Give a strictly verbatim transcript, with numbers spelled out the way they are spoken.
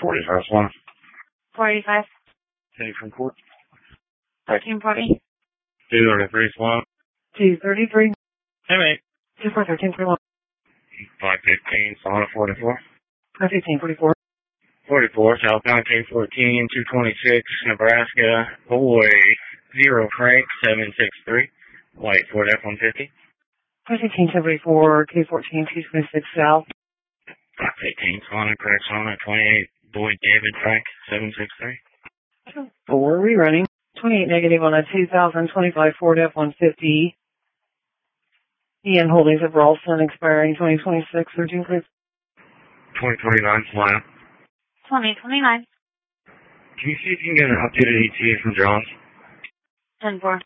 forty-five one. four eighty-five. City from court. thirteen forty. two thirty-three Swan. two thirty-three. Hey, mate. two four thirteen forty-one. five fifteen, Swan forty-four. five fifteen forty-four. forty-four, South nineteen fourteen, two twenty-six, Nebraska, boy, zero Frank, seven six three, white Ford F one fifty. five fifteen seventy-four, two fourteen, two twenty-six South. five eighteen, Swan and correct Swan at twenty-eight, Boyd David Frank, seven six three. four rerunning. twenty-eight negative on a two thousand twenty-five Ford F one fifty. Ian Holdings of Ralston expiring twenty twenty-six, thirteen please. twenty twenty-nine, Swan. twenty twenty-nine. Can you see if you can get an updated E T A from John's? ten four.